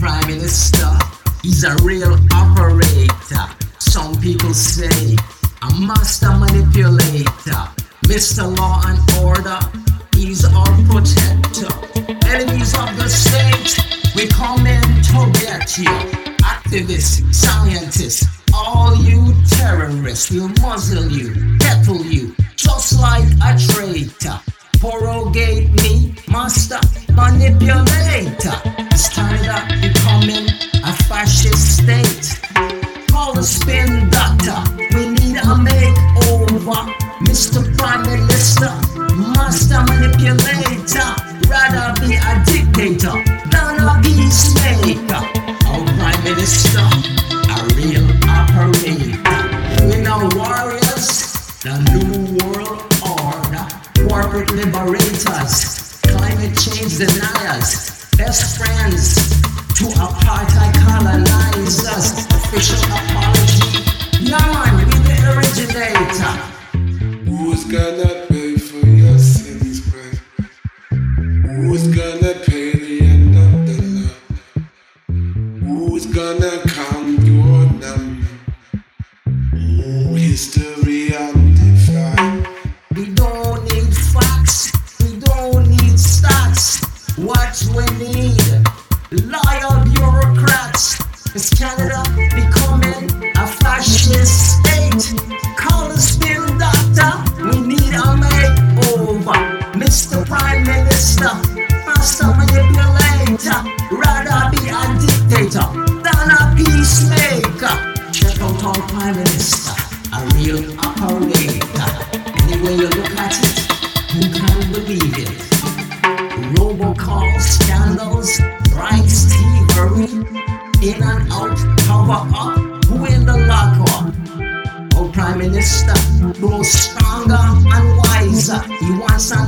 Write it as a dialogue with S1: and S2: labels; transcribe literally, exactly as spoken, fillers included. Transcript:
S1: Prime Minister, he's a real operator. Some people say a master manipulator. Mister Law and Order, he's our protector. Enemies of the state, we come in to get you. Activists, scientists, all you terrorists, we'll muzzle you, kettle you, just like a traitor. Prorogate me, master manipulator. It's Canada becoming a fascist state. Call the spin doctor, we need a makeover. Mister Prime Minister, master manipulator. Rather be a dictator than a peacemaker. Our Prime Minister, a real operator. We know warriors, the new world order. Corporate liberators, climate change deniers, best friends to apartheid colonizers. Official apology, yeah man, we the originator.
S2: Who's gonna pay for your sins, Christ? Who's gonna pay the end of the love? Who's gonna count your number? Oh, history undefined.
S1: We don't need facts, we don't need stats. What we need, loyal bureaucrats. Is Canada becoming a fascist state? Call the spin doctor, we need a makeover. Mister Prime Minister, master manipulator. Rather be a dictator than a peacemaker. Check out our Prime Minister, a real operator. Any way you look at it, who can believe it? Robocall scandals, Bryce thievery, in and out, cover up, who in the lockup? Our Prime Minister grows stronger and wiser. He wants an